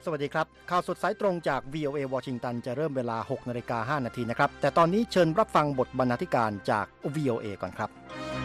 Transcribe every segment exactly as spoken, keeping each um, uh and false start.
สวัสดีครับข่าวสดสายตรงจาก วี โอ เอ วอชิงตันจะเริ่มเวลา หกนาฬิกาห้านาทีนะครับแต่ตอนนี้เชิญรับฟังบทบรรณาธิการจาก วี โอ เอ ก่อนครับ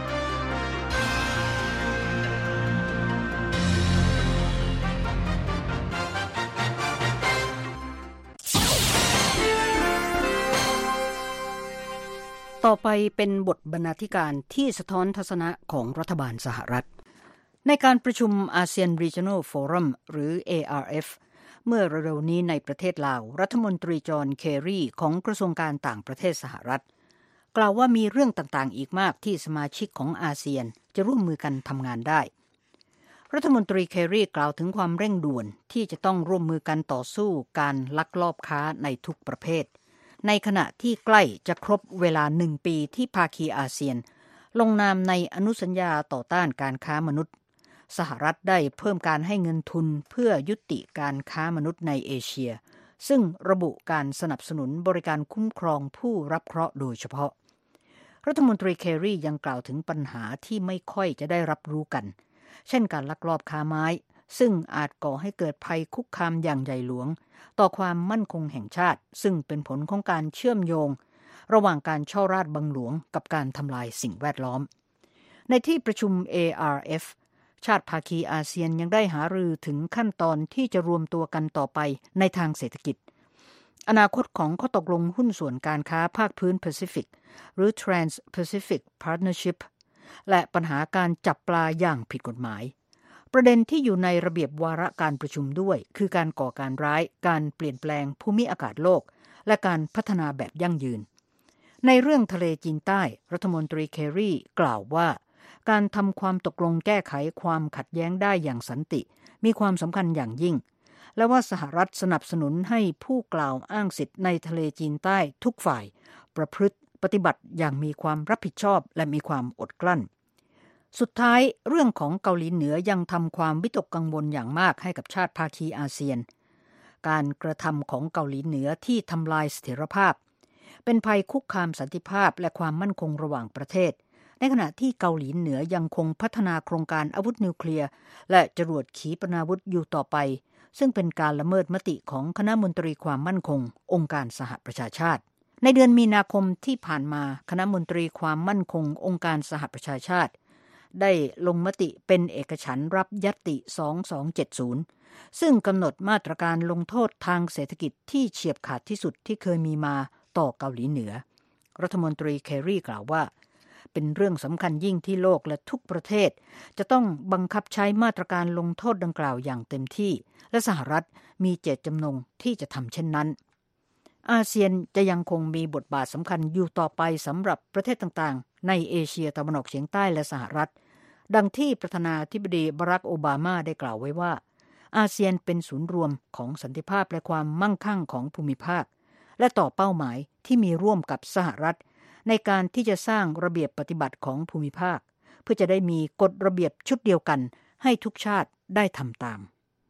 ต่อไปเป็นบทบรรณาธิการที่สะท้อนทัศนะของรัฐบาลสหรัฐในการประชุม อาเซียน Regional Forum หรือ เอ อาร์ เอฟ เมื่อเร็วๆนี้ในประเทศลาวรัฐมนตรีจอห์นเคอรีของกระทรวงการต่างประเทศสหรัฐกล่าวว่ามีเรื่องต่างๆอีกมากที่สมาชิกของอาเซียนจะร่วมมือกันทำงานได้รัฐมนตรีเคอรีกล่าวถึงความเร่งด่วนที่จะต้องร่วมมือกันต่อสู้การลักลอบค้าในทุกประเภทในขณะที่ใกล้จะครบเวลาหนึ่งปีที่ภาคีอาเซียนลงนามในอนุสัญญาต่อต้านการค้ามนุษย์สหรัฐได้เพิ่มการให้เงินทุนเพื่อยุติการค้ามนุษย์ในเอเชียซึ่งระบุการสนับสนุนบริการคุ้มครองผู้รับเคราะห์โดยเฉพาะรัฐมนตรีเคอรียังกล่าวถึงปัญหาที่ไม่ค่อยจะได้รับรู้กันเช่นการลักลอบค้าไม้ซึ่งอาจก่อให้เกิดภัยคุกคามอย่างใหญ่หลวงต่อความมั่นคงแห่งชาติซึ่งเป็นผลของการเชื่อมโยงระหว่างการช่อราชบังหลวงกับการทำลายสิ่งแวดล้อมในที่ประชุม เอ อาร์ เอฟ ชาติภาคีอาเซียนยังได้หารือถึงขั้นตอนที่จะรวมตัวกันต่อไปในทางเศรษฐกิจอนาคตของข้อตกลงหุ้นส่วนการค้าภาคพื้นแปซิฟิกหรือ Trans-Pacific Partnership และปัญหาการจับปลาอย่างผิดกฎหมายประเด็นที่อยู่ในระเบียบวาระการประชุมด้วยคือการก่อการร้ายการเปลี่ยนแปลงภูมิอากาศโลกและการพัฒนาแบบยั่งยืนในเรื่องทะเลจีนใต้รัฐมนตรีเคอรีกล่าวว่าการทำความตกลงแก้ไขความขัดแย้งได้อย่างสันติมีความสำคัญอย่างยิ่งและว่าสหรัฐสนับสนุนให้ผู้กล่าวอ้างสิทธิ์ในทะเลจีนใต้ทุกฝ่ายประพฤติปฏิบัติอย่างมีความรับผิดชอบและมีความอดกลั้นสุดท้ายเรื่องของเกาหลีเหนือยังทำความวิตกกังวลอย่างมากให้กับชาติภาคีอาเซียนการกระทำของเกาหลีเหนือที่ทำลายเสถียรภาพเป็นภัยคุกคามสันติภาพและความมั่นคงระหว่างประเทศในขณะที่เกาหลีเหนือยังคงพัฒนาโครงการอาวุธนิวเคลียร์และจรวดขีปนาวุธอยู่ต่อไปซึ่งเป็นการละเมิดมติของคณะมนตรีความมั่นคงองค์การสหประชาชาติในเดือนมีนาคมที่ผ่านมาคณะมนตรีความมั่นคงองค์การสหประชาชาติได้ลงมติเป็นเอกฉันท์รับญัตติสองพันสองร้อยเจ็ดสิบซึ่งกำหนดมาตรการลงโทษทางเศรษฐกิจที่เฉียบขาดที่สุดที่เคยมีมาต่อเกาหลีเหนือรัฐมนตรีเคอรีกล่าวว่าเป็นเรื่องสำคัญยิ่งที่โลกและทุกประเทศจะต้องบังคับใช้มาตรการลงโทษดังกล่าวอย่างเต็มที่และสหรัฐมีเจตจำนงที่จะทำเช่นนั้นอาเซียนจะยังคงมีบทบาทสำคัญอยู่ต่อไปสำหรับประเทศต่างๆในเอเชียตะวันออกเฉียงใต้และสหรัฐดังที่ประธานาธิบดีบารักโอบามาได้กล่าวไว้ว่าอาเซียนเป็นศูนย์รวมของสันติภาพและความมั่งคั่งของภูมิภาคและต่อเป้าหมายที่มีร่วมกับสหรัฐในการที่จะสร้างระเบียบปฏิบัติของภูมิภาคเพื่อจะได้มีกฎระเบียบชุดเดียวกันให้ทุกชาติได้ทำตาม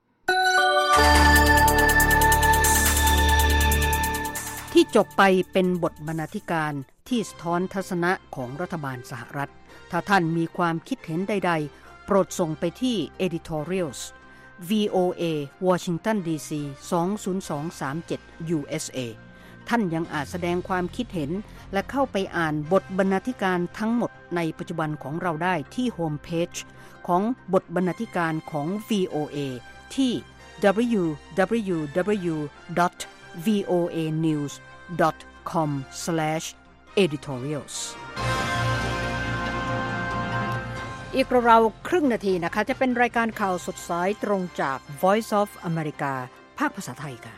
ที่จบไปเป็นบทบรรณาธิการที่สะท้อนทัศนะของรัฐบาลสหรัฐถ้าท่านมีความคิดเห็นใดๆโปรดส่งไปที่ editorials วี โอ เอ Washington ดี ซี สอง ศูนย์ สอง สาม เจ็ด ยู เอส เอ ท่านยังอาจแสดงความคิดเห็นและเข้าไปอ่านบทบรรณาธิการทั้งหมดในปัจจุบันของเราได้ที่โฮมเพจของบทบรรณาธิการของ วี โอ เอ ที่ ดับเบิลยู ดับเบิลยู ดับเบิลยู ดอท วี โอ เอ นิวส์ ดอท คอม สแลช เอดิทอเรียลส์ อีกราวๆครึ่งนาทีนะคะจะเป็นรายการข่าวสดสายตรงจาก Voice of America ภาคภาษาไทยค่ะ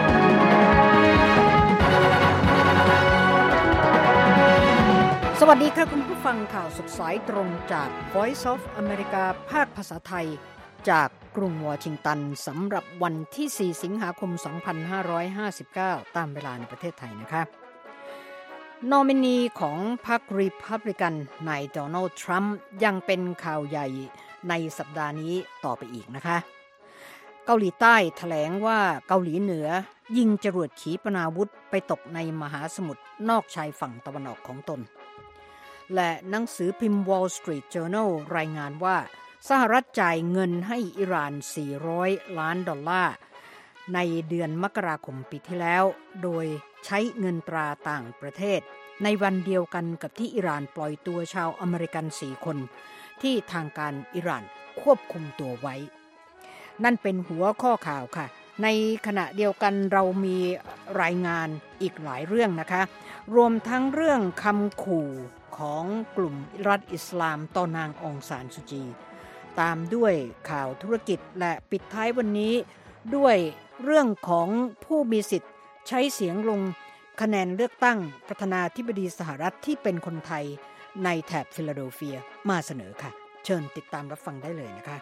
สวัสดีดีค่ะคุณผู้ฟังข่าวสดสายตรงจาก Voice of America ภาคภาษาไทยจากกรุงวอชิงตันสำหรับวันที่สี่สิงหาคมสองพันห้าร้อยห้าสิบเก้าตามเวลาในประเทศไทยนะคะนอมินีของพรรครีพับลิกันนายโดนัลด์ทรัมป์ยังเป็นข่าวใหญ่ในสัปดาห์นี้ต่อไปอีกนะคะเกาหลีใต้แถลงว่าเกาหลีเหนือยิงจรวดขีปนาวุธไปตกในมหาสมุทรนอกชายฝั่งตะวันออกของตนและหนังสือพิมพ์ Wall Street Journal รายงานว่าสหรัฐจ่ายเงินให้อิหร่านสี่ร้อยล้านดอลลาร์ในเดือนมกราคมปีที่แล้วโดยใช้เงินตราต่างประเทศในวันเดียวกันกับที่อิหร่านปล่อยตัวชาวอเมริกันสี่คนที่ทางการอิหร่านควบคุมตัวไว้นั่นเป็นหัวข้อข่าวค่ะในขณะเดียวกันเรามีรายงานอีกหลายเรื่องนะคะรวมทั้งเรื่องคำขู่ของกลุ่มรัฐอิสลามต่อนางองซานซูจีตามด้วยข่าวธุรกิจและปิดท้ายวันนี้ด้วยเรื่องของผู้มีสิทธิ์ใช้เสียงลงคะแนนเลือกตั้งประธานาธิบดีสหรัฐที่เป็นคนไทยในแถบฟิลาเดลเฟียมาเสนอค่ะเชิญติดตามรับฟังได้เลยนะคะ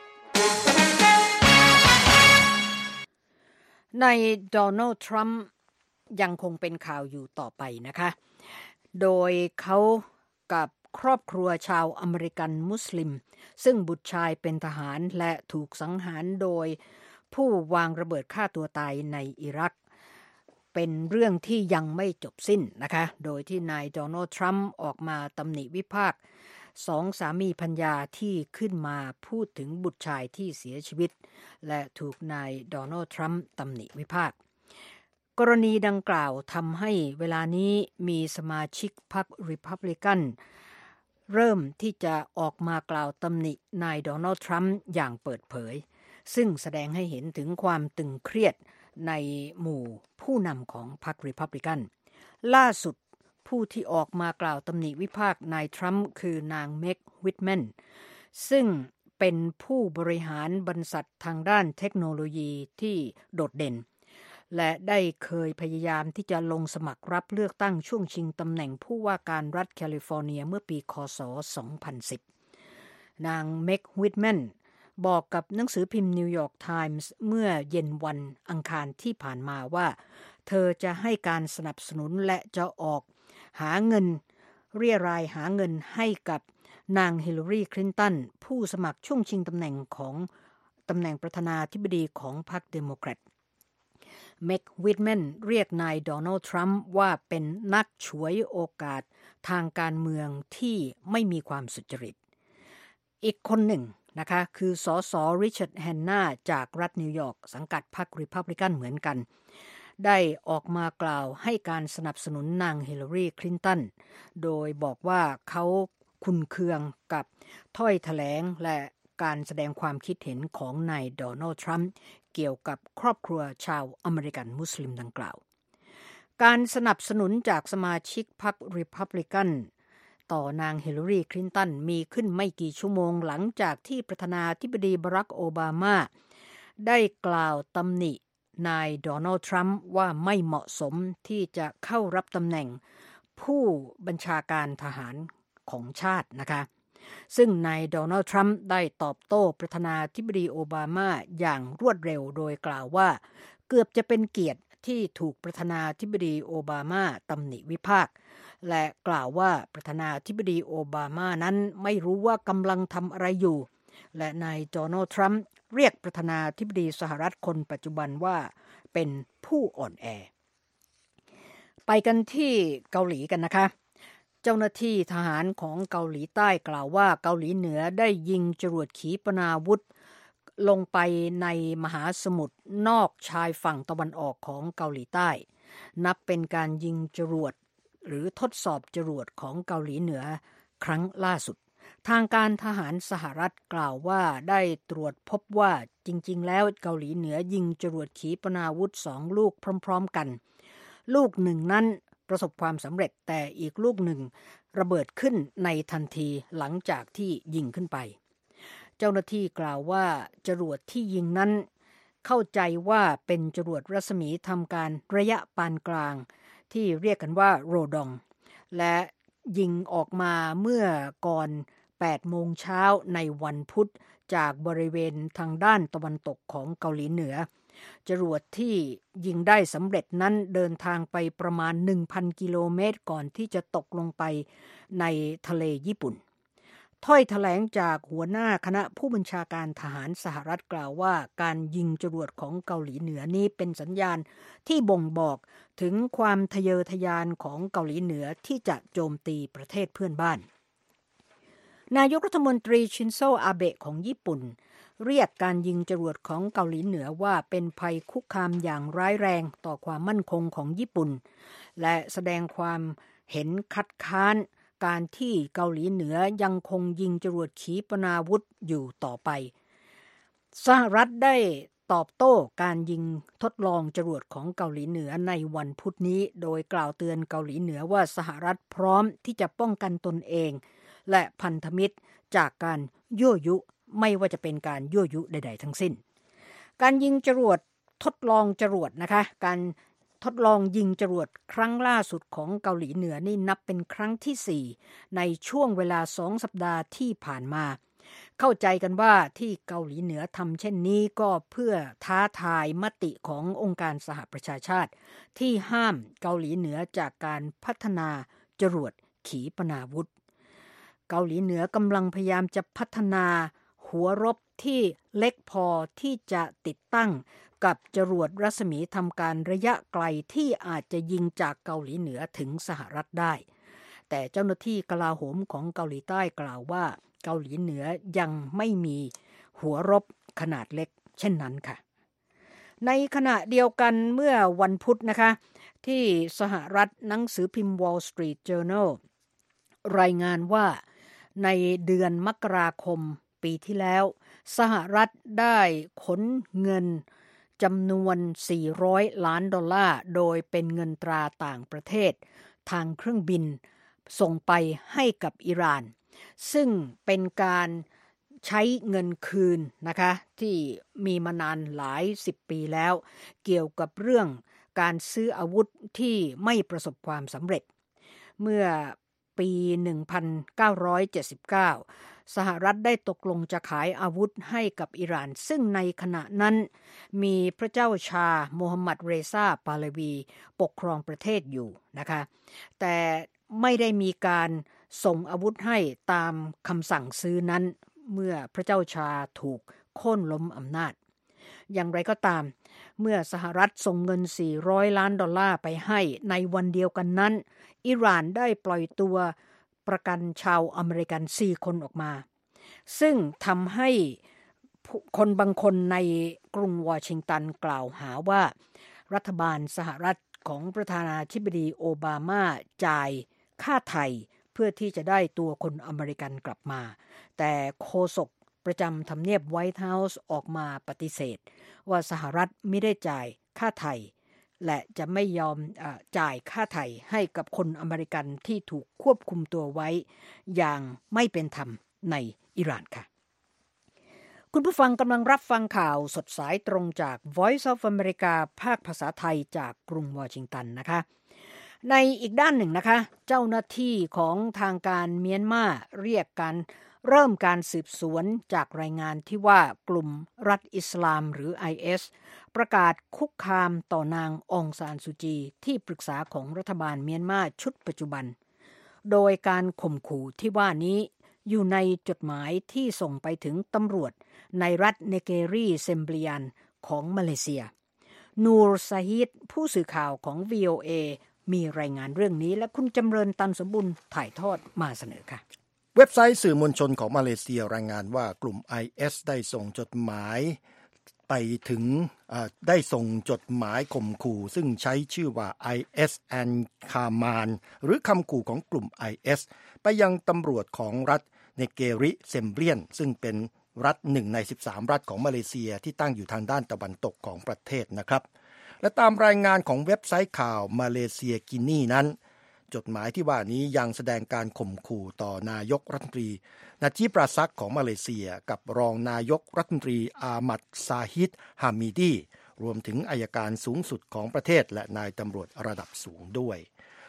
ในโดนัลด์ทรัมป์ยังคงเป็นข่าวอยู่ต่อไปนะคะโดยเขากับครอบครัวชาวอเมริกันมุสลิมซึ่งบุตรชายเป็นทหารและถูกสังหารโดยผู้วางระเบิดฆ่าตัวตายในอิรักเป็นเรื่องที่ยังไม่จบสิ้นนะคะโดยที่นายโดนัลด์ทรัมป์ออกมาตำหนิวิพากษ์สองสามีภรรยาที่ขึ้นมาพูดถึงบุตรชายที่เสียชีวิตและถูกนายโดนัลด์ทรัมป์ตำหนิวิพากษ์กรณีดังกล่าวทำให้เวลานี้มีสมาชิกพรรครีพับลิกันเริ่มที่จะออกมากล่าวตำหนินายโดนัลด์ทรัมป์อย่างเปิดเผยซึ่งแสดงให้เห็นถึงความตึงเครียดในหมู่ผู้นำของพรรครีพับลิกันล่าสุดผู้ที่ออกมากล่าวตำหนิวิพากษ์นายทรัมป์คือนางเมกวิทแมนซึ่งเป็นผู้บริหารบริษัททางด้านเทคโนโลยีที่โดดเด่นและได้เคยพยายามที่จะลงสมัครรับเลือกตั้งช่วงชิงตำแหน่งผู้ว่าการรัฐแคลิฟอร์เนียเมื่อปีค.ศ. สองพันสิบนางเมกวิทแมนบอกกับหนังสือพิมพ์นิวยอร์กไทมส์เมื่อเย็นวันอังคารที่ผ่านมาว่าเธอจะให้การสนับสนุนและจะออกหาเงินเรียรายหาเงินให้กับนางฮิลลารีคลินตันผู้สมัครช่วงชิงตำแหน่งของตำแหน่งประธานาธิบดีของพรรคเดโมแครตเมกวิทแมนเรียกนายโดนัลด์ทรัมป์ว่าเป็นนักฉวยโอกาสทางการเมืองที่ไม่มีความสุจริตอีกคนหนึ่งนะคะคือสสริชาร์ดแฮนนาจากรัฐนิวยอร์กสังกัดพรรครีพับลิกันเหมือนกันได้ออกมากล่าวให้การสนับสนุนนางฮิลลารีคลินตันโดยบอกว่าเขาขุ่นเคืองกับถ้อยแถลงและการแสดงความคิดเห็นของนายโดนัลด์ทรัมป์เกี่ยวกับครอบครัวชาวอเมริกันมุสลิมดังกล่าวการสนับสนุนจากสมาชิกพรรครีพับลิกันต่อนางฮิลลารีคลินตันมีขึ้นไม่กี่ชั่วโมงหลังจากที่ประธานาธิบดีบารักโอบามาได้กล่าวตำหนินายโดนัลด์ทรัมป์ว่าไม่เหมาะสมที่จะเข้ารับตำแหน่งผู้บัญชาการทหารของชาตินะคะซึ่งนายโดนัลด์ทรัมป์ได้ตอบโต้ประธานาธิบดีโอบามาอย่างรวดเร็วโดยกล่าวว่าเกือบจะเป็นเกียรติที่ถูกประธานาธิบดีโอบามาตำหนิวิพากษ์และกล่าวว่าประธานาธิบดีโอบามานั้นไม่รู้ว่ากำลังทำอะไรอยู่และนายโดนัลด์ทรัมป์เรียกประธานาธิบดีสหรัฐคนปัจจุบันว่าเป็นผู้อ่อนแอไปกันที่เกาหลีกันนะคะเจ้าหน้าที่ทหารของเกาหลีใต้กล่าวว่าเกาหลีเหนือได้ยิงจรวดขีปนาวุธลงไปในมหาสมุทรนอกชายฝั่งตะวันออกของเกาหลีใต้นับเป็นการยิงจรวดหรือทดสอบจรวดของเกาหลีเหนือครั้งล่าสุดทางการทหารสหรัฐกล่าวว่าได้ตรวจพบว่าจริงๆแล้วเกาหลีเหนือยิงจรวดขีปนาวุธสองลูกพร้อมๆกันลูกหนึ่งนั้นประสบความสำเร็จแต่อีกลูกหนึ่งระเบิดขึ้นในทันทีหลังจากที่ยิงขึ้นไปเจ้าหน้าที่กล่าวว่าจรวดที่ยิงนั้นเข้าใจว่าเป็นจรวดรัศมีทำการระยะปานกลางที่เรียกกันว่าโรดองและยิงออกมาเมื่อก่อนแปดโมงเช้าในวันพุธจากบริเวณทางด้านตะวันตกของเกาหลีเหนือจรวดที่ยิงได้สำเร็จนั้นเดินทางไปประมาณ หนึ่งพัน กิโลเมตรก่อนที่จะตกลงไปในทะเลญี่ปุ่นถ้อยแถลงจากหัวหน้าคณะผู้บัญชาการทหารสหรัฐกล่าวว่าการยิงจรวดของเกาหลีเหนือนี้เป็นสัญญาณที่บ่งบอกถึงความทะเยอทะยานของเกาหลีเหนือที่จะโจมตีประเทศเพื่อนบ้านนายกรัฐมนตรีชินโซอาเบะของญี่ปุ่นเรียกการยิงจรวดของเกาหลีเหนือว่าเป็นภัยคุกคามอย่างร้ายแรงต่อความมั่นคงของญี่ปุ่นและแสดงความเห็นคัดค้านการที่เกาหลีเหนือยังคงยิงจรวดขีปนาวุธอยู่ต่อไปสหรัฐได้ตอบโต้การยิงทดลองจรวดของเกาหลีเหนือในวันพุธนี้โดยกล่าวเตือนเกาหลีเหนือว่าสหรัฐพร้อมที่จะป้องกันตนเองและพันธมิตรจากการยั่วยุไม่ว่าจะเป็นการยั่วยุใดๆทั้งสิ้นการยิงจรวดทดลองจรวดนะคะการทดลองยิงจรวดครั้งล่าสุดของเกาหลีเหนือนี่นับเป็นครั้งที่สี่ในช่วงเวลาสองสัปดาห์ที่ผ่านมาเข้าใจกันว่าที่เกาหลีเหนือทำเช่นนี้ก็เพื่อท้าทายมติขององค์การสหประชาชาติที่ห้ามเกาหลีเหนือจากการพัฒนาจรวดขีปนาวุธเกาหลีเหนือกำลังพยายามจะพัฒนาหัวรบที่เล็กพอที่จะติดตั้งกับจรวดรัศมีทำการระยะไกลที่อาจจะยิงจากเกาหลีเหนือถึงสหรัฐได้แต่เจ้าหน้าที่กลาโหมของเกาหลีใต้กล่าวว่าเกาหลีเหนือยังไม่มีหัวรบขนาดเล็กเช่นนั้นค่ะในขณะเดียวกันเมื่อวันพุธนะคะที่สหรัฐหนังสือพิมพ์ Wall Street Journal รายงานว่าในเดือนมกราคมปีที่แล้วสหรัฐได้ขนเงินจำนวนสี่ร้อยล้านดอลลาร์โดยเป็นเงินตราต่างประเทศทางเครื่องบินส่งไปให้กับอิหร่านซึ่งเป็นการใช้เงินคืนนะคะที่มีมานานหลายสิบปีแล้วเกี่ยวกับเรื่องการซื้ออาวุธที่ไม่ประสบความสำเร็จเมื่อปีหนึ่งพันเก้าร้อยเจ็ดสิบเก้าสหรัฐได้ตกลงจะขายอาวุธให้กับอิหร่านซึ่งในขณะนั้นมีพระเจ้าชาโมฮัมหมัดเรซาปาเลวีปกครองประเทศอยู่นะคะแต่ไม่ได้มีการส่งอาวุธให้ตามคำสั่งซื้อนั้นเมื่อพระเจ้าชาถูกโค่นล้มอำนาจอย่างไรก็ตามเมื่อสหรัฐส่งเงินสี่ร้อยล้านดอลลาร์ไปให้ในวันเดียวกันนั้นอิหร่านได้ปล่อยตัวประกันชาวอเมริกันสี่คนออกมาซึ่งทำให้คนบางคนในกรุงวอชิงตันกล่าวหาว่ารัฐบาลสหรัฐของประธานาธิบดีโอบามาจ่ายค่าไถ่เพื่อที่จะได้ตัวคนอเมริกันกลับมาแต่โฆษกประจำทำเนียบไวท์เฮาส์ออกมาปฏิเสธว่าสหรัฐไม่ได้จ่ายค่าไถ่และจะไม่ยอมเอ่อจ่ายค่าไถ่ให้กับคนอเมริกันที่ถูกควบคุมตัวไว้อย่างไม่เป็นธรรมในอิหร่านค่ะคุณผู้ฟังกำลังรับฟังข่าวสดสายตรงจาก Voice of America ภาคภาษาไทยจากกรุงวอชิงตันนะคะในอีกด้านหนึ่งนะคะเจ้าหน้าที่ของทางการเมียนมาเรียกการเริ่มการสืบสวนจากรายงานที่ว่ากลุ่มรัฐอิสลามหรือ ไอ เอส ประกาศคุกคามต่อนางองซานซูจีที่ปรึกษาของรัฐบาลเมียนมาชุดปัจจุบันโดยการข่มขู่ที่ว่านี้อยู่ในจดหมายที่ส่งไปถึงตำรวจในรัฐเนเกรีเซมเบลียนของมาเลเซียนูรซาฮิดผู้สื่อข่าวของ วี โอ เอ มีรายงานเรื่องนี้และคุณจำเริญตันสมบุญถ่ายทอดมาเสนอค่ะเว็บไซต์สื่อมวลชนของมาเลเซียรายงานว่ากลุ่ม ไอ เอส ได้ส่งจดหมายไปถึงได้ส่งจดหมายข่มขู่ซึ่งใช้ชื่อว่า ไอ เอส and Kaman หรือคำขู่ของกลุ่ม ไอ เอส ไปยังตำรวจของรัฐเนเกริเซมเบลียนซึ่งเป็นรัฐหนึ่งในสิบสามรัฐของมาเลเซียที่ตั้งอยู่ทางด้านตะวันตกของประเทศนะครับและตามรายงานของเว็บไซต์ข่าวมาเลเซียกินีนั้นจดหมายที่ว่านี้ยังแสดงการข่มขู่ต่อนายกรัฐมนตรีนาจีบราซักของมาเลเซียกับรองนายกรัฐมนตรีอามัดซาฮิดฮามิดีรวมถึงอัยการสูงสุดของประเทศและนายตำรวจระดับสูงด้วย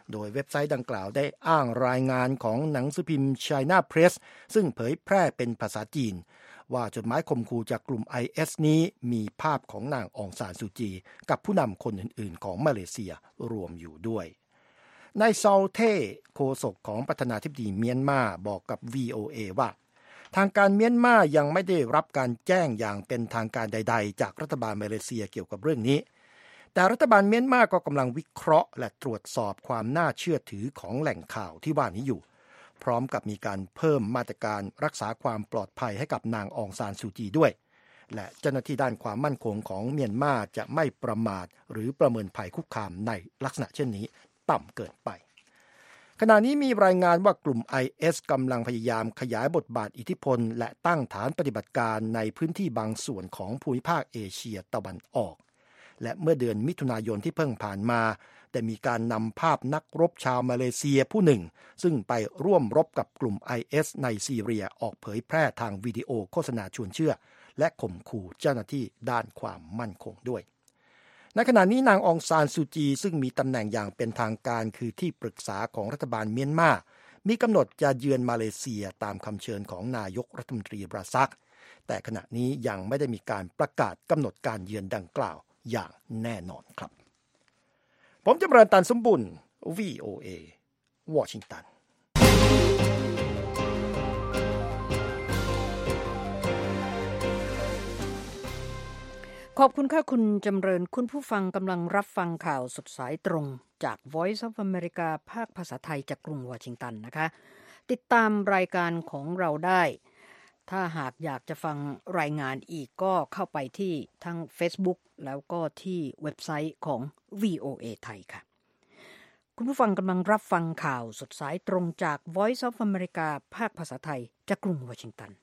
โดยเว็บไซต์ดังกล่าวได้อ้างรายงานของหนังสือพิมพ์ China Press ซึ่งเผยแพร่เป็นภาษาจีนว่าจดหมายข่มขู่จากกลุ่ม ไอ เอส นี้มีภาพของนางอองซานซูจีกับผู้นำคนอื่นๆของมาเลเซียรวมอยู่ด้วยนายซอลเท่โฆษกของประธานาธิบดีเมียนมาบอกกับ วี โอ เอ ว่าทางการเมียนมายังไม่ได้รับการแจ้งอย่างเป็นทางการใดๆจากรัฐบาลมาเลเซียเกี่ยวกับเรื่องนี้แต่รัฐบาลเมียนมาก็กำลังวิเคราะห์และตรวจสอบความน่าเชื่อถือของแหล่งข่าวที่ว่านี้อยู่พร้อมกับมีการเพิ่มมาตรการรักษาความปลอดภัยให้กับนางอองซานซูจีด้วยและเจ้าหน้าที่ด้านความมั่นคงของเมียนมาจะไม่ประมาทหรือประเมินภัยคุกคามในลักษณะเช่นนี้ต่ำเกินไปขณะนี้มีรายงานว่ากลุ่ม ไอ เอส กำลังพยายามขยายบทบาทอิทธิพลและตั้งฐานปฏิบัติการในพื้นที่บางส่วนของภูมิภาคเอเชียตะวันออกและเมื่อเดือนมิถุนายนที่เพิ่งผ่านมาได้มีการนำภาพนักรบชาวมาเลเซียผู้หนึ่งซึ่งไปร่วมรบกับกลุ่ม ไอ เอส ในซีเรียออกเผยแพร่ทางวิดีโอโฆษณาชวนเชื่อและข่มขู่เจ้าหน้าที่ด้านความมั่นคงด้วยในขณะนี้นางอองซานซูจีซึ่งมีตำแหน่งอย่างเป็นทางการคือที่ปรึกษาของรัฐบาลเมียนมามีกำหนดจะเยือนมาเลเซียตามคำเชิญของนายกรัฐมนตรีบราซักแต่ขณะนี้ยังไม่ได้มีการประกาศกำหนดการเยือนดังกล่าวอย่างแน่นอนครับผมจำเริญตันสมบุญ วี โอ เอ วอชิงตันขอบคุณค่ะคุณจำเริญคุณผู้ฟังกำลังรับฟังข่าวสดสายตรงจาก Voice of America ภาคภาษาไทยจากกรุงวอชิงตันนะคะติดตามรายการของเราได้ถ้าหากอยากจะฟังรายงานอีกก็เข้าไปที่ทั้ง Facebook แล้วก็ที่เว็บไซต์ของ วี โอ เอ ไทยค่ะคุณผู้ฟังกำลังรับฟังข่าวสดสายตรงจาก Voice of America ภาคภาษาไทยจากกรุงวอชิงตัน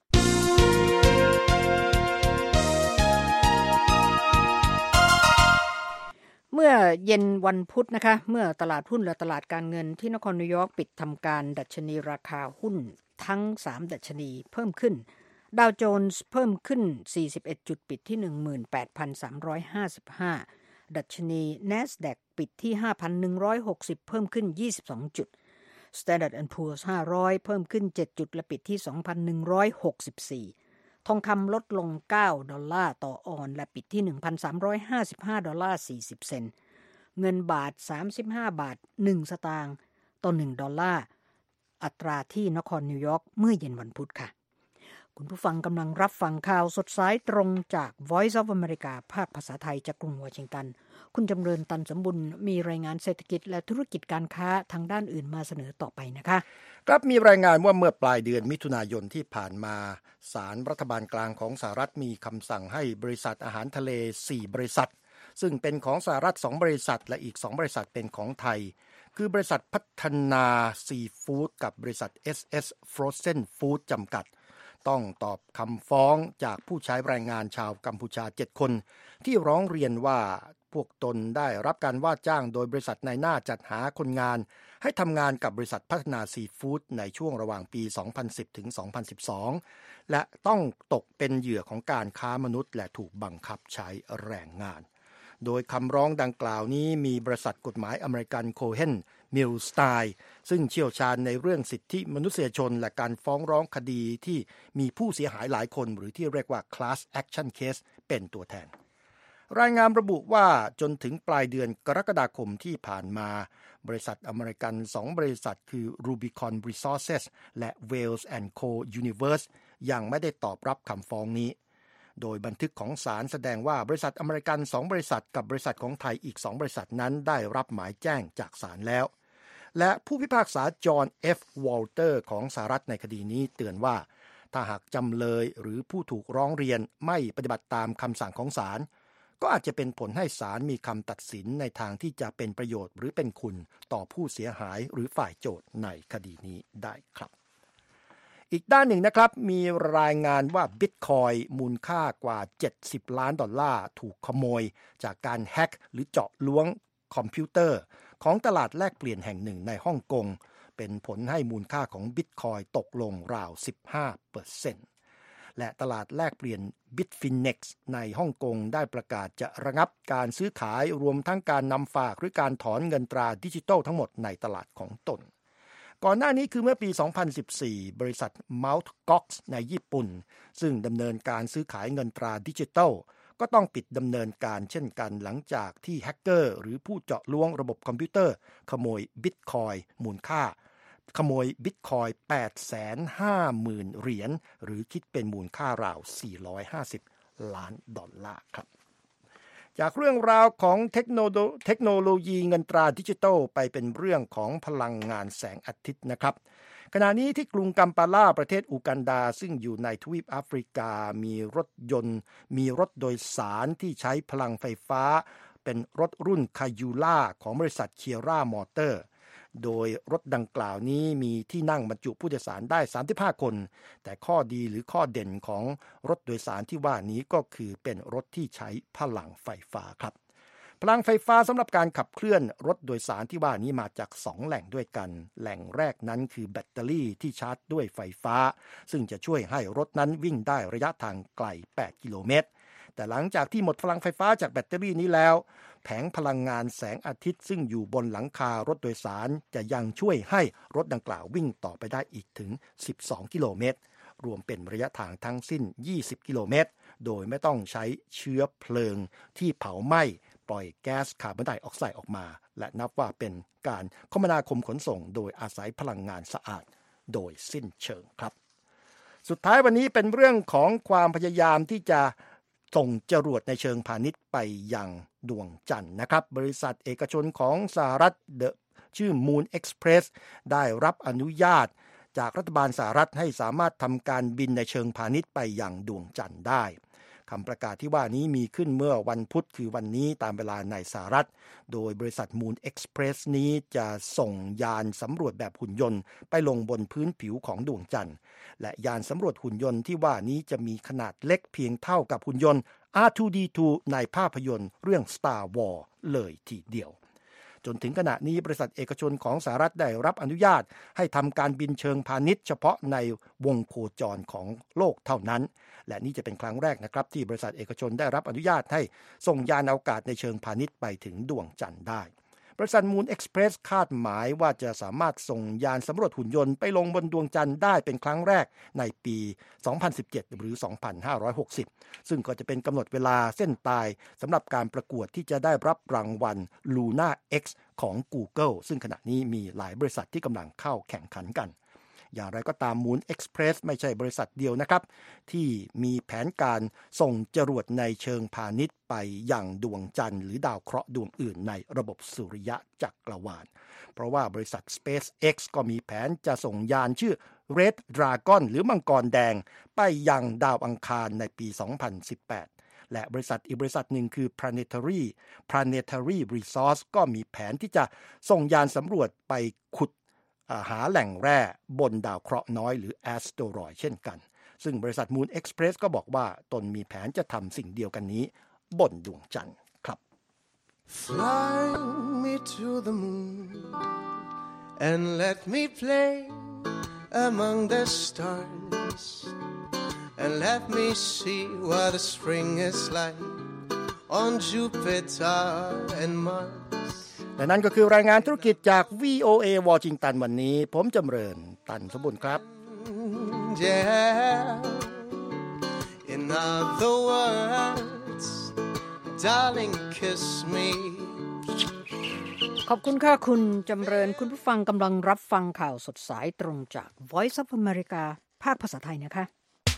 เมื่อเย็นวันพุธนะคะเมื่อตลาดหุ้นและตลาดการเงินที่นครนิวยอร์กปิดทำการดัชนีราคาหุ้นทั้งสามดัชนีเพิ่มขึ้นดาวโจนส์เพิ่มขึ้นสี่สิบเอ็ดจุดปิดที่ หนึ่งหมื่นแปดพันสามร้อยห้าสิบห้า ดัชนี NASDAQ ปิดที่ ห้าพันหนึ่งร้อยหกสิบ เพิ่มขึ้นยี่สิบสองจุด Standard แอนด์ Poor's ห้าร้อยเพิ่มขึ้นเจ็ดจุดและปิดที่ สองพันหนึ่งร้อยหกสิบสี่ทองคำลดลงเก้าดอลลาร์ต่อออนซ์และปิดที่ หนึ่งพันสามร้อยห้าสิบห้าดอลลาร์สี่สิบเซนต์เงินบาทสามสิบห้าบาทหนึ่งสตางค์ต่อหนึ่งดอลลาร์อัตราที่นครนิวยอร์กเมื่อเย็นวันพุธค่ะคุณผู้ฟังกำลังรับฟังข่าวสดสายตรงจาก Voice of America ภาคภาษาไทยจากกรุงวอชิงตันคุณจำเริญตันสมบุญมีรายงานเศรษฐกิจและธุรกิจการค้าทางด้านอื่นมาเสนอต่อไปนะคะครับมีรายงานว่าเมื่อปลายเดือนมิถุนายนที่ผ่านมาศาลรัฐบาลกลางของสหรัฐมีคำสั่งให้บริษัทอาหารทะเลสี่บริษัทซึ่งเป็นของสหรัฐสองบริษัทและอีกสองบริษัทเป็นของไทยคือบริษัทพัฒนาซีฟู้ดกับบริษัท เอส เอส Frozen Food จำกัดต้องตอบคำฟ้องจากผู้ใช้แรงงานชาวกัมพูชาเจ็ดคนที่ร้องเรียนว่าพวกตนได้รับการว่าจ้างโดยบริษัทนายหน้าจัดหาคนงานให้ทำงานกับบริษัทพัฒนาซีฟู้ดในช่วงระหว่างปี สองพันสิบ ถึง สองพันสิบสอง และต้องตกเป็นเหยื่อของการค้ามนุษย์และถูกบังคับใช้แรงงานโดยคำร้องดังกล่าวนี้มีบริษัทกฎหมายอเมริกันโคเฮนมิลสไตล์ซึ่งเชี่ยวชาญในเรื่องสิทธิมนุษยชนและการฟ้องร้องคดีที่มีผู้เสียหายหลายคนหรือที่เรียกว่า class action case เป็นตัวแทนรายงานระบุว่าจนถึงปลายเดือนกรกฎาคมที่ผ่านมาบริษัทอเมริกันสองบริษัทคือ Rubicon Resources และ Wales แอนด์ Co Universe ยังไม่ได้ตอบรับคำฟ้องนี้โดยบันทึกของศาลแสดงว่าบริษัทอเมริกันสองบริษัทกับบริษัทของไทยอีกสองบริษัทนั้นได้รับหมายแจ้งจากศาลแล้วและผู้พิพากษาจอห์น เอฟ วอลเตอร์ของสหรัฐในคดีนี้เตือนว่าถ้าหากจำเลยหรือผู้ถูกร้องเรียนไม่ปฏิบัติตามคำสั่งของศาลก็อาจจะเป็นผลให้ศาลมีคำตัดสินในทางที่จะเป็นประโยชน์หรือเป็นคุณต่อผู้เสียหายหรือฝ่ายโจทก์ในคดีนี้ได้ครับอีกด้านหนึ่งนะครับมีรายงานว่า Bitcoin มูลค่ากว่าเจ็ดสิบล้านดอลลาร์ถูกขโมยจากการแฮ็กหรือเจาะล้วงคอมพิวเตอร์ของตลาดแลกเปลี่ยนแห่งหนึ่งในฮ่องกงเป็นผลให้มูลค่าของ Bitcoin ตกลงราว สิบห้าเปอร์เซ็นต์และตลาดแลกเปลี่ยน Bitfinex ในฮ่องกงได้ประกาศจะระงับการซื้อขายรวมทั้งการนำฝากหรือการถอนเงินตราดิจิทัลทั้งหมดในตลาดของตนก่อนหน้านี้คือเมื่อปี สองพันสิบสี่ บริษัท Mt. Gox ในญี่ปุ่นซึ่งดำเนินการซื้อขายเงินตราดิจิทัลก็ต้องปิดดำเนินการเช่นกันหลังจากที่แฮกเกอร์หรือผู้เจาะล้วงระบบคอมพิวเตอร์ขโมยบิตคอยน์มูลค่าขโมยบิตคอยน์ แปดแสนห้าหมื่น เหรียญหรือคิดเป็นมูลค่าราวสี่ร้อยห้าสิบล้านดอลลาร์ครับจากเรื่องราวของเทคโนโลเทคโนโลยีเงินตราดิจิทัลไปเป็นเรื่องของพลังงานแสงอาทิตย์นะครับขณะนี้ที่กรุงกัมปาลาประเทศอูกันดาซึ่งอยู่ในทวีปแอฟริกามีรถยนต์มีรถโดยสารที่ใช้พลังไฟฟ้าเป็นรถรุ่นคายูล่าของบริษัทเคียร่ามอเตอร์โดยรถดังกล่าวนี้มีที่นั่งบรรจุผู้โดยสารได้สามสิบห้าคนแต่ข้อดีหรือข้อเด่นของรถโดยสารที่ว่านี้ก็คือเป็นรถที่ใช้พลังไฟฟ้าครับพลังไฟฟ้าสำหรับการขับเคลื่อนรถโดยสารที่ว่านี้มาจากสองแหล่งด้วยกันแหล่งแรกนั้นคือแบตเตอรี่ที่ชาร์จด้วยไฟฟ้าซึ่งจะช่วยให้รถนั้นวิ่งได้ระยะทางไกลแปดกิโลเมตรแต่หลังจากที่หมดพลังไฟฟ้าจากแบตเตอรี่นี้แล้วแผงพลังงานแสงอาทิตย์ซึ่งอยู่บนหลังคารถโดยสารจะยังช่วยให้รถดังกล่าววิ่งต่อไปได้อีกถึงสิบสองกิโลเมตรรวมเป็นระยะทางทั้งสิ้นยี่สิบกิโลเมตรโดยไม่ต้องใช้เชื้อเพลิงที่เผาไหม้ปล่อยแก๊สคาร์บอนไดออกไซด์ออกมาและนับว่าเป็นการคมนาคมขนส่งโดยอาศัยพลังงานสะอาดโดยสิ้นเชิงครับสุดท้ายวันนี้เป็นเรื่องของความพยายามที่จะส่งจรวดในเชิงพาณิชย์ไปยังดวงจันทร์นะครับบริษัทเอกชนของสหรัฐเดอะชื่อ Moon Express ได้รับอนุญาตจากรัฐบาลสหรัฐให้สามารถทำการบินในเชิงพาณิชย์ไปยังดวงจันทร์ได้คำประกาศที่ว่านี้มีขึ้นเมื่อวันพุธคือวันนี้ตามเวลาในสหรัฐโดยบริษัท Moon Express นี้จะส่งยานสำรวจแบบหุ่นยนต์ไปลงบนพื้นผิวของดวงจันทร์และยานสำรวจหุ่นยนต์ที่ว่านี้จะมีขนาดเล็กเพียงเท่ากับหุ่นยนต์ อาร์ ทู ดี ทู ในภาพยนตร์เรื่อง Star Wars เลยทีเดียวจนถึงขณะนี้บริษัทเอกชนของสหรัฐได้รับอนุญาตให้ทำการบินเชิงพาณิชย์เฉพาะในวงโคจรของโลกเท่านั้นและนี่จะเป็นครั้งแรกนะครับที่บริษัทเอกชนได้รับอนุญาตให้ส่งยานอวกาศในเชิงพาณิชย์ไปถึงดวงจันทร์ได้บริษัท Moon Express คาดหมายว่าจะสามารถส่งยานสำรวจหุ่นยนต์ไปลงบนดวงจันทร์ได้เป็นครั้งแรกในปี สองพันสิบเจ็ด หรือ สองพันห้าร้อยหกสิบ ซึ่งก็จะเป็นกำหนดเวลาเส้นตายสำหรับการประกวดที่จะได้รับรางวัล Luna X ของ Google ซึ่งขณะนี้มีหลายบริษัทที่กำลังเข้าแข่งขันกันอย่างไรก็ตาม Moon Express ไม่ใช่บริษัทเดียวนะครับที่มีแผนการส่งจรวดในเชิงพาณิชย์ไปยังดวงจันทร์หรือดาวเคราะห์ดวงอื่นในระบบสุริยะจักรวาลเพราะว่าบริษัท SpaceX ก็มีแผนจะส่งยานชื่อ Red Dragon หรือมังกรแดงไปยังดาวอังคารในปี สองพันสิบแปด และบริษัทอีกบริษัทหนึ่งคือ Planetary Planetary Resource ก็มีแผนที่จะส่งยานสำรวจไปขุดหาแหล่งแร่บนดาวเคราะห์น้อยหรือแอสโตรอยด์เช่นกันซึ่งบริษัท Moon Express ก็บอกว่าตนมีแผนจะทำสิ่งเดียวกันนี้บนดวงจันทร์ครับ Fly me to the moon and let me play among the stars and let me see what the spring is like on Jupiter and Mars และนั่นก็คือรายงานธุรกิจจาก วี โอ เอ วอชิงตันวันนี้ผมจำเริญตันสมบูรณ์ครับ Yeah. In other words, darling, kiss me. ขอบคุณค่ะคุณจำเริญคุณผู้ฟังกำลังรับฟังข่าวสดสายตรงจาก Voice of America ภาคภาษาไทยนะคะ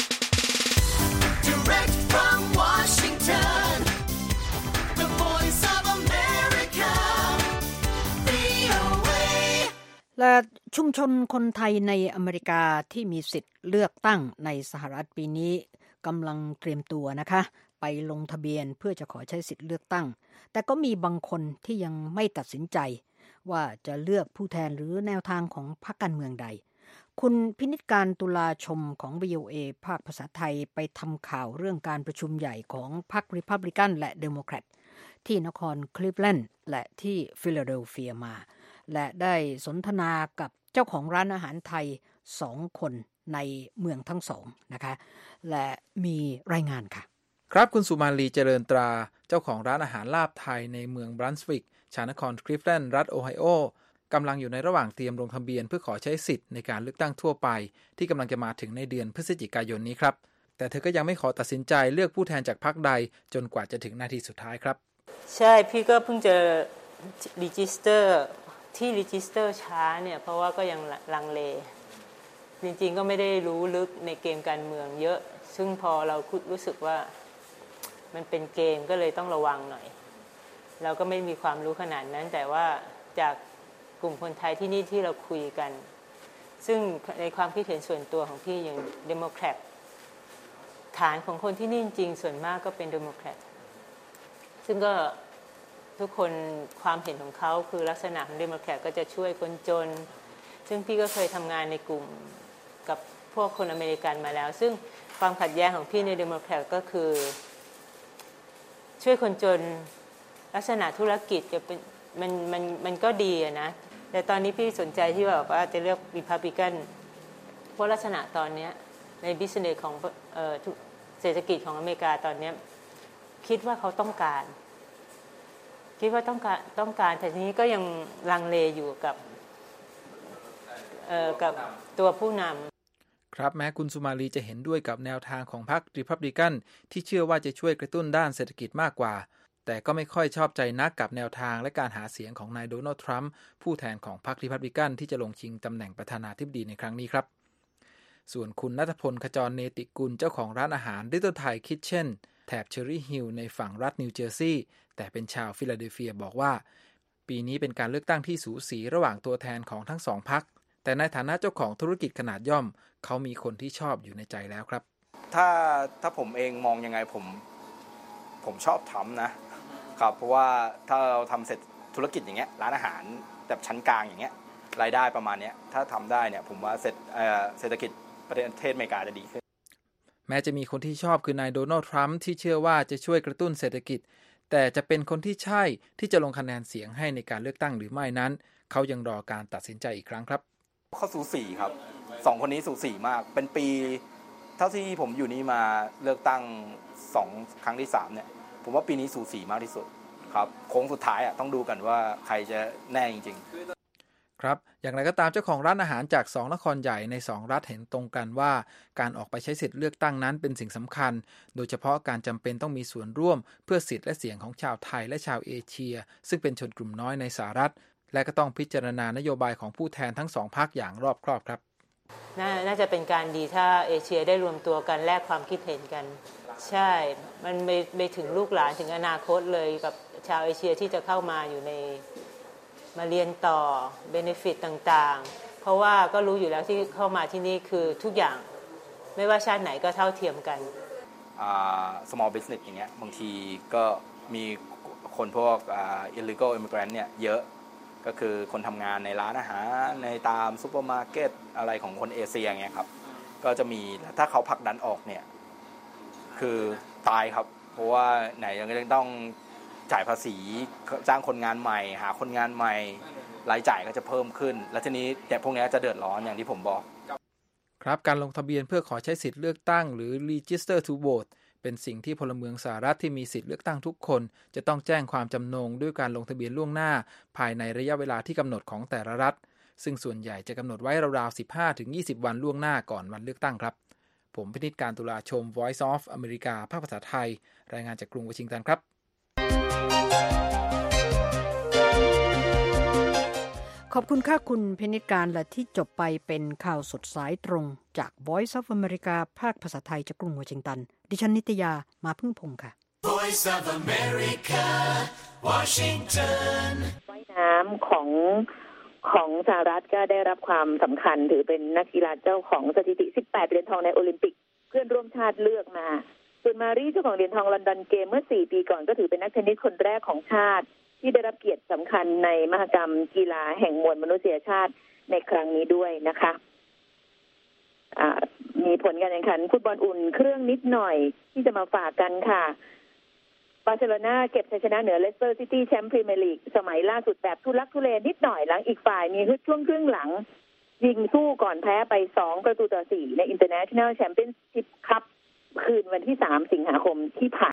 Direct from Washington, the Voice of America, วี โอ เอและชุมชนคนไทยในอเมริกาที่มีสิทธิ์เลือกตั้งในสหรัฐปีนี้กำลังเตรียมตัวนะคะไปลงทะเบียนเพื่อจะขอใช้สิทธิ์เลือกตั้งแต่ก็มีบางคนที่ยังไม่ตัดสินใจว่าจะเลือกผู้แทนหรือแนวทางของพรรคการเมืองใดคุณพินิจการตุลาชมของ วี โอ เอ ภาคภาษาไทยไปทำข่าวเรื่องการประชุมใหญ่ของพรรคริพับลิกันและเดโมแครตที่นครคลีฟแลนด์และที่ฟิลาเดลเฟียมาและได้สนทนากับเจ้าของร้านอาหารไทยสองคนในเมืองทั้งสองนะคะและมีรายงานค่ะครับคุณสุมาลีเจริญตราเจ้าของร้านอาหารลาบไทยในเมืองบรันสวิกชานครคลิฟแลนด์รัฐโอไฮโอกำลังอยู่ในระหว่างเตรียมลงทะเบียนเพื่อขอใช้สิทธิ์ในการเลือกตั้งทั่วไปที่กำลังจะมาถึงในเดือนพฤศจิกายนนี้ครับแต่เธอก็ยังไม่ขอตัดสินใจเลือกผู้แทนจากพรรคใดจนกว่าจะถึงนาทีสุดท้ายครับใช่พี่ก็เพิ่งจะรีจิสเตอร์ที่รีจิสเตอร์ช้าเนี่ยเพราะว่าก็ยังลังเลจริงๆก็ไม่ได้รู้ลึกในเกมการเมืองเยอะซึ่งพอเรารู้สึกว่ามันเป็นเกมก็เลยต้องระวังหน่อยเราก็ไม่มีความรู้ขนาดนั้นแต่ว่าจากกลุ่มคนไทยที่นี่ที่เราคุยกันซึ่งในความคิดเห็นส่วนตัวของพี่อย่างเดโมแครตฐานของคนที่นี่จริงส่วนมากก็เป็นเดโมแครตซึ่งก็ทุกคนความเห็นของเขาคือลักษณะของเดโมแครตก็จะช่วยคนจนซึ่งพี่ก็เคยทำงานในกลุ่มกับพวกคนอเมริกันมาแล้วซึ่งความขัดแย้งของพี่ในเดโมแครตก็คือช่วยคนจนลักษณะธุรกิจจะเป็นมันมันมันก็ดีอะนะแต่ตอนนี้พี่สนใจที่แบบว่าจะเลือกรีพับลิกันเพราะลักษณะตอนนี้ในบิสเนสของเอ่อเศรษฐกิจของอเมริกาตอนนี้คิดว่าเขาต้องการคิดว่าต้องการต้องการแต่ทีนี้ก็ยังลังเลอยู่กับเอ่อกับตัวผู้นำครับแม้คุณสุมาลีจะเห็นด้วยกับแนวทางของพรรครีพับลิกันที่เชื่อว่าจะช่วยกระตุ้นด้านเศรษฐกิจมากกว่าแต่ก็ไม่ค่อยชอบใจนักกับแนวทางและการหาเสียงของนายโดนัลด์ทรัมป์ผู้แทนของพรรครีพับลิกันที่จะลงชิงตำแหน่งประธานาธิบดีในครั้งนี้ครับส่วนคุณณัฐพลขจรเนติกุลเจ้าของร้านอาหาร Little Thai Kitchen แถบเชอร์รี่ฮิลล์ในฝั่งรัฐนิวเจอร์ซีย์แต่เป็นชาวฟิลาเดลเฟียบอกว่าปีนี้เป็นการเลือกตั้งที่สูสีระหว่างตัวแทนของทั้งสองพรรคแต่ในฐานะเจ้าของธุรกิจขนาดย่อมเขามีคนที่ชอบอยู่ในใจแล้วครับถ้าถ้าผมเองมองยังไงผมผมชอบทำนะครับเพราะว่าถ้าเราทำเสร็จธุรกิจอย่างเงี้ยร้านอาหารแบบชั้นกลางอย่างเงี้ยรายได้ประมาณเนี้ยถ้าทำได้เนี่ยผมว่าเสร็จเอ่อเศรษฐกิจประเทศอเมริกาจะดีขึ้นแม้จะมีคนที่ชอบคือนายโดนัลด์ทรัมป์ที่เชื่อว่าจะช่วยกระตุ้นเศรษฐกิจแต่จะเป็นคนที่ใช่ที่จะลงคะแนนเสียงให้ในการเลือกตั้งหรือไม่นั้นเขายังรอการตัดสินใจอีกครั้งครับเขาสูสีครับสองคนนี้สูสีมากเป็นปีเท่าที่ผมอยู่นี่มาเลือกตั้งสองครั้งที่สามเนี่ยผมว่าปีนี้สูสีมากที่สุดครับโค้งสุดท้ายอ่ะต้องดูกันว่าใครจะแน่จริงๆครับอย่างไรก็ตามเจ้าของร้านอาหารจากสองนครใหญ่ในสองรัฐเห็นตรงกันว่าการออกไปใช้สิทธิ์เลือกตั้งนั้นเป็นสิ่งสำคัญโดยเฉพาะการจำเป็นต้องมีส่วนร่วมเพื่อสิทธิ์และเสียงของชาวไทยและชาวเอเชียซึ่งเป็นชนกลุ่มน้อยในสหรัฐและก็ต้องพิจารณานโยบายของผู้แทนทั้งสองพรรคอย่างรอบคอบครับนน่าจะเป็นการดีถ้าเอเชียได้รวมตัวกันแลกความคิดเห็นกันใช่มันไปไปถึงลูกหลานถึงอนาคตเลยกับชาวเอเชียที่จะเข้ามาอยู่ในมาเรียนต่อเบเนฟิตต่างๆเพราะว่าก็รู้อยู่แล้วที่เข้ามาที่นี่คือทุกอย่างไม่ว่าชาติไหนก็เท่าเทียมกันอ่า small business อย่างเงี้ยบางทีก็มีคนพวกอ่า illegal immigrant เนี่ยเยอะก็คือคนทำงานในร้านอาหารในตามซุปเปอร์มาร์เก็ตอะไรของคนเอเชียอย่างเงี้ยครับก็จะมีถ้าเขาผลักดันออกเนี่ยคือตายครับเพราะว่าไหนยังต้องจ่ายภาษีจ้างคนงานใหม่หาคนงานใหม่รายจ่ายก็จะเพิ่มขึ้นและทีนี้แต่พวกนี้จะเดือดร้อนอย่างที่ผมบอกครับการลงทะเบียนเพื่อขอใช้สิทธิ์เลือกตั้งหรือ Register to Vote เป็นสิ่งที่พลเมืองสหรัฐที่มีสิทธิ์เลือกตั้งทุกคนจะต้องแจ้งความจำนงด้วยการลงทะเบียนล่วงหน้าภายในระยะเวลาที่กำหนดของแต่ละรัฐซึ่งส่วนใหญ่จะกำหนดไว้ราวๆ สิบห้าถึงยี่สิบ วันล่วงหน้าก่อนวันเลือกตั้งครับผมพินิจการตุลาชม Voice of America ภาคภาษาไทยรายงานจากกรุงวอชิงตันครับขอบคุณค่ะคุณพินิจการและที่จบไปเป็นข่าวสดสายตรงจาก Voice of America ภาคภาษาไทยจากกรุงวอชิงตันดิฉันนิตยามาพึ่งพงษ์ค่ะ Voice of America Washington ว่ายน้ำของของสหรัฐก็ได้รับความสำคัญถือเป็นนักกีฬาเจ้าของสถิติสิบแปดเหรียญทองในโอลิมปิกเพื่อนร่วมชาติเลือกมาส่วนมารีเจ้าของเหรียญทองลอนดอนเกมเมื่อสี่ปีก่อนก็ถือเป็นนักเทนนิสคนแรกของชาติที่ได้รับเกียรติสำคัญในมหกรรมกีฬาแห่งมวลมนุษยชาติในครั้งนี้ด้วยนะคะมีผลการแข่งขันฟุตบอลอุ่นเครื่องนิดหน่อยที่จะมาฝากกันค่ะบาร์เซโลนาเก็บชัยชนะเหนือเลสเตอร์ซิตี้แชมป์พรีเมียร์ลีกสมัยล่าสุดแบบทุลักทุเลนิดหน่อยหลังอีกฝ่ายมีฮึดช่วงครึ่งหลังยิงสู้ก่อนแพ้ไปสองประตูต่อสี่ใน International Championship Cup คืนวันที่สามสิงหาคมที่ผ่าน